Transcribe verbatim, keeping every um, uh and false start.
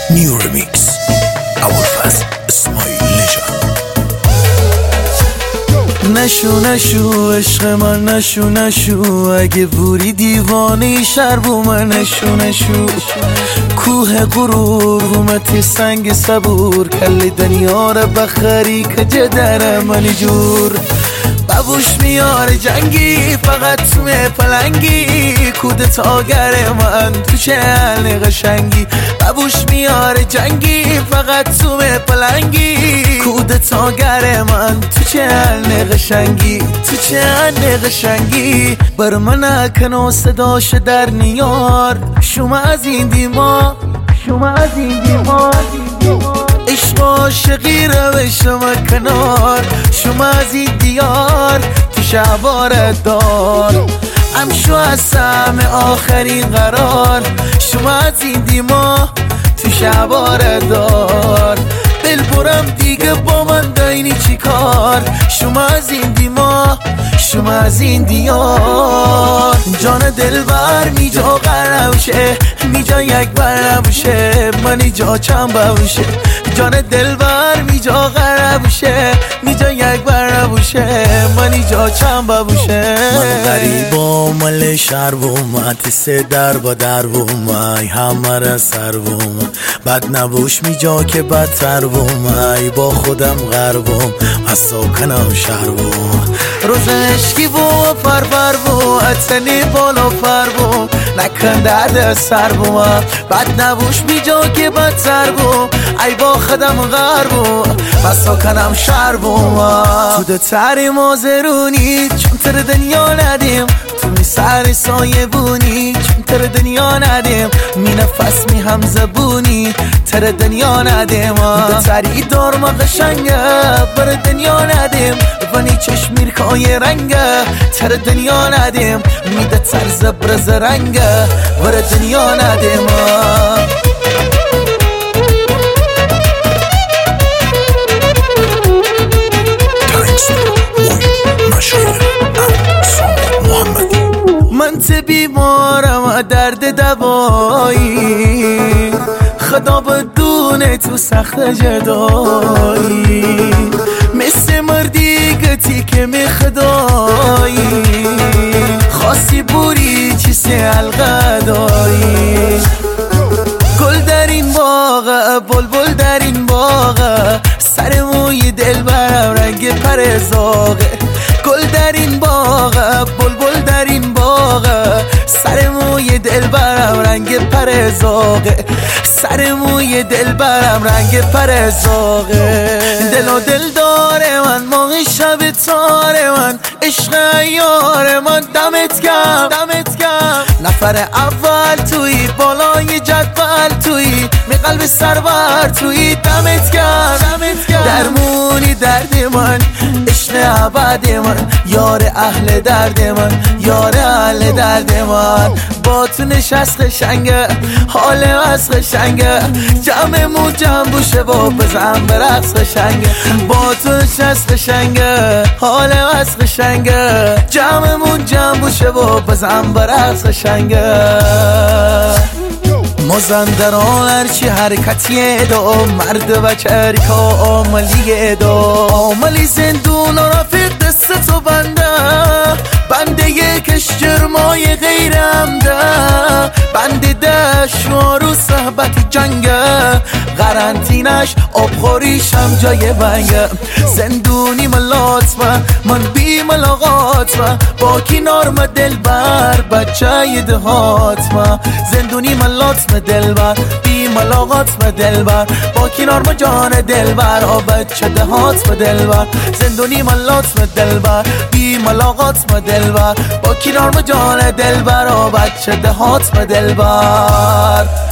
نیو ریمیکس ابوالفضل اسماعیل نژاد. نشو نشو عشق من، نشو نشو اگه بوری دیوانه شر بو من. نشو نشو کوه غرور اومتی سنگ صبور، کلی دنیا رو بخری که جدر من جور. بابوش میاره جنگی فقط تو پلنگی، کودتاگر من تو چهل قشنگی. بابوش میاره جنگی فقط تو پلنگی، کودتاگر من تو چهل قشنگی، تو چهل قشنگی. بر من نکن صداش در نیار، شما از این دیما، شما از این دیما. عشق عاشقی روش شما کنار، شما از این دیار تو شعبار دار. امشو از سهم آخرین قرار، شما از این دیما تو شعبار دار. دل برم دیگه با من داینی چی کار، شما از این دیما، شما از این دیار. جان دل بر میجا قرمشه، میجا یک بر نبوشه، منی جا چند بوشه. جان دل بر میجا قرمشه، میجا یک بر نبوشه، منی جا چند بوشه. من غریبا مل شهر بوم، سه در با در بوم، همه را سر بوم. بد نبوش میجا که بدتر بوم، ای با خودم غربم از ساکنم شهر بوم. روز عشقی بو پر پر بو، اتنی بالا پر بو، نکن درد سر بو. بد نبوش میجا که بدتر بو، ای با خودم غربم از ساکنم شهر بوم. تو ده تری مازرونی چون تر دنیا ندیم، تو می سر سایه بونی چون تر دنیا ندیم. می نفس می هم زبونی تر دنیا ندیم. ده تری دارم قشنگه بر دنیا ندیم، ونی چشم میرکای رنگه تر دنیا ندیم. میده تر زبرز رنگه بر دنیا ندیم. من ته بیمارم درد دوایی، خدا بدونه تو سخت جدایی. مثل مردی گتی که می خدایی، خاصی بوری چیسی حلقه دایی. گل در این باغه، بلبل در این باغه، سر موی دل برم رنگ پر زاغه. گل در این باغه، بلبل در این باغه، سر موی دل برم رنگ پر زاغه. سر موی دل برم رنگ پر زاغه. دل و دل داره من، موقع شب تاره من، عشق یار من. دمت گرم، دمت گرم. نفر اول توی، بالای جدول توی، می قلب سرور توی. دمت گرم، دمت گرم. درمونی درد من، عشق ابد من، یار اهل درد من، یار اهل درد من. با تو نشست قشنگه، حال از قشنگه، جمعمون جمع بوشه و بزن برقص قشنگه. با تو نشست قشنگه، حال از قشنگه، جمعمون جمع بوشه و بزن برقص قشنگه. مازندران هرچی حرکتیه دا، مرد و چریکا آملیه دا. آملی زندون و رفیق دست تو بنده، بنده یکش جرمای غیرم ده. بنده دشوار و صحبت جنگه، قرنطینش آبخوریش هم جای بنگه. زندونی ملات من، من بی ملاقات من، با کنارم دل بر بچه دهات من. زندونی ملات من دل بر، بی ملاقات من دل بر، با کنارم جان دل بر، آ بچه دهات من دل بر. زندونی ملات من دل بر، بی ملاقات من دل بر، با کنارم جان دل بر، آ بچه دهات من دل بر.